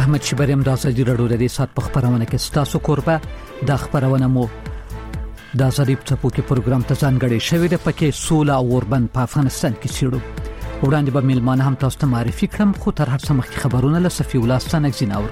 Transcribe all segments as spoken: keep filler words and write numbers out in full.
احمد شبریم د ازادي راډیو د سات په خبرونه کې ستاسو کوربه د خبرونه مو د ازادي په کې پروګرام ته ځانګړی شوی د پکې سولا او اوربند په افغانستان کې چیرو وړاندې به ملمانه هم تاسو ته معرفي کړم خو تر هر څه مخکې خبرونه له صفي الله ستانک زیناور.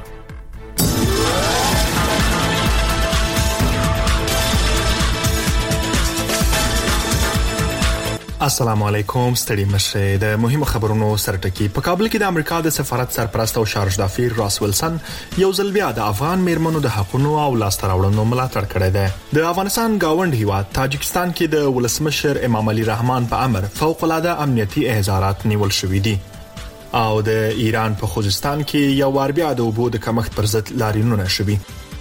السلام علیکم. ستړي مشه د مهمو خبرونو سرټکی. په کابل کې د امریکا د سفارت سرپرست او شارج دافیر راس ویلسن یو ځل بیا د افغان میرمنو د حقوقو او لاسته راوړنو ملاتړ کړی دی. د افغانستان گاوند هیواد تاجکستان کې د ولسمشر امام علي رحمان په امر فوق العاده امنیتي احضارات نیول شوې دي او د ایران په خوزستان کې یو وار بیا د اوبو د کمښت پر ضد لاریونونه شوي.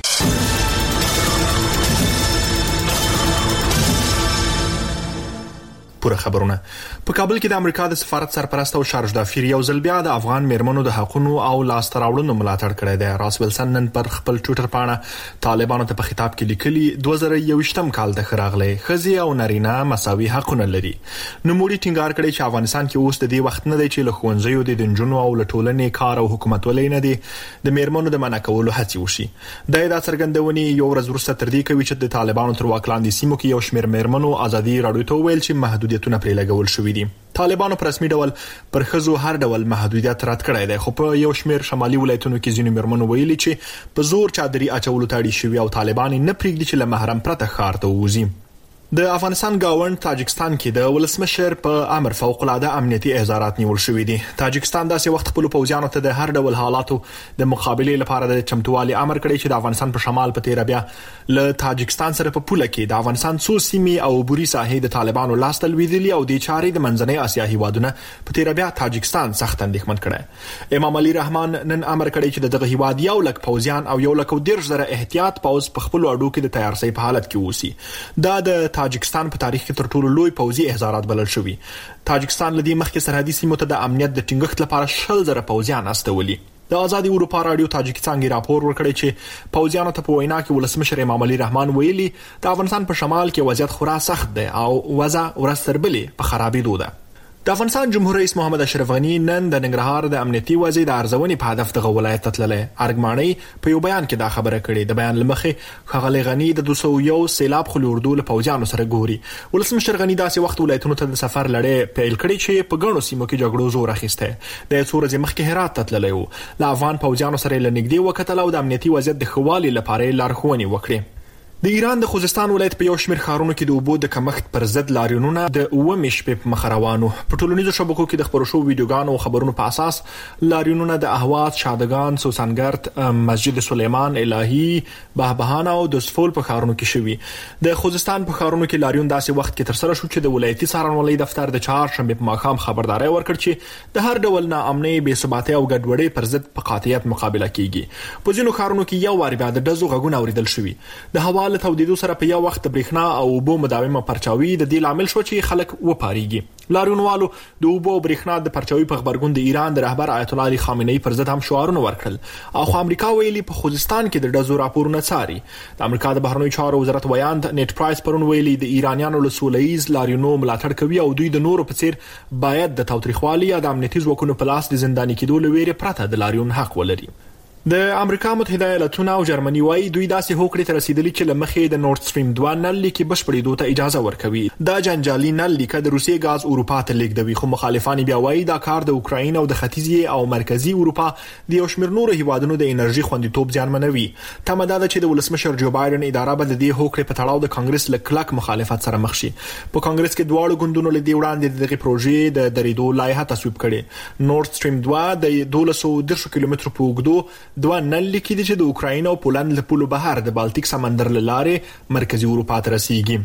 پوره خبرونه. په کابل کې د امریکا د سفارت سرپرست او شارج دافیر یو ځل بیا د افغان میرمنو د حقوقو او لاسته راوړنو ملاتړ کړی دی. راس ویلسن نن پر خپل ټوئیټر باندې طالبانو ته په خطاب کې لیکلي دوه زره یوویشتم کال د خراغلي خزي او نارینه مساوي حقونه لري. نوموړي ټینګار کړی چې افغانستان کې اوس د دې وخت نه دی چې له ښوونځیو د دنجونو او لټولنې کار او حکومت ولې نه دی د میرمنو د منع کولو هڅې وشي. د دا څرګندونې یو ورځ وروسته تر دې کوي چې د طالبانو تر واک لاندې سیمو کې یو شمېر میرمنو ازادي راډیو ته ویل چې محدودیتونه پرې لګول شوې دي. طالبانو په رسمي ډول پر خزو هر ډول محدودیت رد کړی دی خو په یو شمېر شمالي ولایتونو کې ځینې میرمنو ویلي چې په زور چادري اچولو ته اړ شوي او طالبان نه پریږدي چې له محرم پرته ښار ته ووځي. د افغانستان گاوند تاجکستان کې د ولسمشر په امر فوق العاده امنیتي احضارات نیول شوې دي. تاجکستان داسې وخت خپل پوځیانو ته د هر ډول حالاتو د مقابله لپاره د چمتووالي امر کړی چې د افغانستان په شمال په تیر بیا له تاجکستان سره په پوله کې د افغانستان څو سیمې او بوري ساحې د طالبانو لاس ته لویدلي او د چارې د منځنۍ اسیا هیوادونه په تیر بیا تاجکستان سخت اندېښمن کړي. امام علي رحمان نن امر کړی چې دغه هیواد یو لک پوځیان او یو لک ډیر زره احتیاط پوز په خپل اډو کې د تیارسي په حالت کې وسی. دا د تاجکستان په تاریخ کې تر ټولو لوی پوځي احضارات بلل شوی. تاجکستان لدی مخکې سرحدي سیمو ته د امنیت د ټینګښت لپاره شل زره پوځیان استولي. د آزادي اروپا رادیو تاجکستان کې راپور ورکړی چې پوځیانو ته په وینا کې ولسمشر امام علي رحمان ویلي د افغانستان په شمال کې وضعیت خورا سخت دی او وضع ورستربلې په خرابېدو ده. د افغانستان جمهور رئیس محمد اشرف غنی نن د ننګرهار د امنیتي وضع د ارزونې په هدف دغه ولایت ته تللی. ارګمانۍ په یو بیان کې دا خبره کړې. د بیان لمخې ښاغلی غنی د دوه سوه یو سیلاب خلي اردو له پوځیانو سره ګوري. ولسمشر غنی داسې وخت ولایتونو ته د سفر لړۍ پیل کړې چې په ګڼو سیمو کې جګړو زور اخیستی. د څو ورځې مخکې هرات ته تللی و. له افغان پوځیانو سره یې له نږدې وکتل او د امنیتي وضعیت د ښه والي لپاره یې لارښوونې وکړې. د ایران د خوزستان ولایت په یو شمېر ښارونو کې د اوبو د کمښت پر ضد لاریونونه د اوومې شپې په مخ روانو. په ټولنیزو شبکو کې د خبرو شوو ویډیوګانو او خبرونو په اساس لاریونونه د اهواز، شادګان، سوسنګرد، مسجد سلیمان، الهي، بهبهان او د سفول په ښارونو کې شوي. د خوزستان په ښارونو کې لاریون داسې وخت کې تر سره شو چې د ولایتي څارنوالۍ دفتر د چهارشنبې په ماښام خبرداري ورکړ چې د هر ډول ناامنۍ، بې ثباتۍ او ګډوډۍ پر ضد په قاطعیت مقابله کیږي. په ځینو ښارونو کې یو وار بیا د ډزو غږونه اوریدل شوي. د هوا له تودېدو سره په یو وخت د برېښنا او اوبو مداومه پرچاوي د دې لامل شو چې خلک وپاریږي. لاریونوالو د اوبو او برېښنا د پرچاوي په خبرګون د ایران د رهبر آیت الله علي خامنه‌ای پر ضد هم شعارونه ورکړل. او خو امریکا ویلي په خوزستان کې د ډزو راپورونه څاري. د امریکا د بهرنیو چارو وزارت ویاند نیټ پرایس پرون ویلي د ایرانیانو له سولهییز لاریونو ملاتړ کوي او دوی د نورو په څیر باید د تاوتریخوالي یا د امنیتي ځواکونو په لاس د زنداني کېدو له ویرې پرته د لاریون حق ولري. د امریکا متحده ایالاتونو او جرمني وايي دوی داسې هوکړې ته رسیدلي چې لمخې د نورد سټریم دوه نل لیکي بشپړېدو ته اجازه ورکوي. دا جنجالي نل لیکه د روسیې غاز اروپا ته لیږدوي خو مخالفان بیا وايي دا کار د اوکراین او د ختیځي او مرکزی اروپا د یو شمېر نورو هیوادونو د انرژي خوندیتوب زیانمنوي. تمه ده چې د ولسمشر جو بایدن اداره به د دې هوکړې په تړاو د کانګرس له کلک مخالفت سره مخ شي. په کانګرس کې دواړو ګوندونو له دې وړاندې دغه پروژې د درېدو لایحه تصویب کړې. نورد سټریم دوه د دولس سوه دېرش کیلومترو په اوږدو دوه نل لیکي چې د اوکراین او پولند له پولو بهر د بالټیک سمندر له لارې مرکزی اروپا ته رسیږي.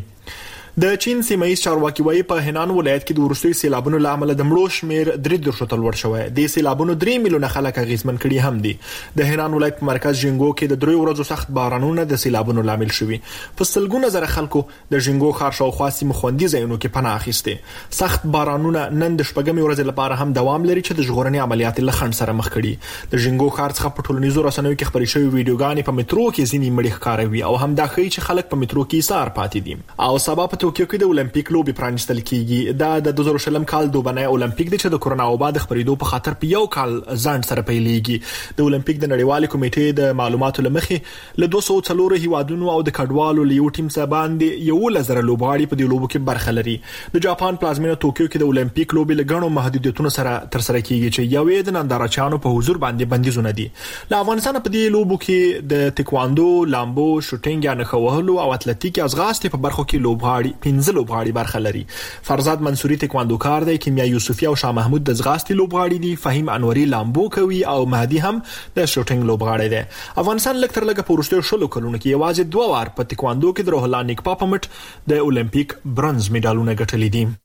د چین سیمایي چارواکي وايي په هنان ولایت کې د وروستي سیلابونو لامل د مړو شمیر درې درشو ته لوړ شوی. د سیلابونو درې میلیونه خلک اغیزمن کړي هم دي. د هنان ولایت په مرکز ژینګو کې د درې ورځو سخت بارانونو د سیلابونو لامل شوي. په سلګونه زره خلکو د ژینګو ښار شاوخوا سیمو خوندي ځایونو کې پناه اخیسته. سخت بارانونه نن د شپږمې ورځې لپاره هم دوام لري چې د ژغورنې عملیات له خنډ سره مخ کړي. د ژینګو ښار څخه په ټولنیزو رسنیو کې خبري شوی ویډیوګانې په مترو کې ځینې مړي ښکاروي او هم دا ښيي چې خلک په مترو کې ایثار پاتې دي. او سبا په ټوکیو کې د اولمپیک لوبي پرانستل کیږي. دا د دوه زره شلم کال دوبنه اولمپیک د چې د کورونا وبا د خبرېدو په خاطر په یو کال ځان سره پیلېږي. د اولمپیک د نړیوال کمیټې د معلوماتو لمخې له دوه سوه څلور هیوادونو او د کډوالو لیو ټیم څخه باندې یو لزر لوبغاړي په دې لوبو کې برخه لري. د جاپان پلازمینه ټوکیو کې د اولمپیک لوبي لګڼو محدودیتونو سره تر سره کیږي چې یوې د نندارچیانو په حضور باندې بندیزونه دي. له افغانستان په دې لوبو کې د تکواندو، لامبو، شوټینګ یا نخوهلو او اتلټیک او ځغاستې په برخو کې لوبغاړي پنځه لوبغاړي برخه لري. فرزاد منصوري تکواندوکار دی، کیمیا یوسفی او شاه محمود د ځغاستې لوبغاړي دي، فهیم انوري لامبو کوي او مهدی هم د شوټینګ لوبغاړی دی. افغانستان لکه تر لکه په وروستیو شلو کلونو کې یوازې دوه وار په تکواندو کې د روح الله نیکپا په مټ د اولمپیک برونز میډالونه ګټلي دي.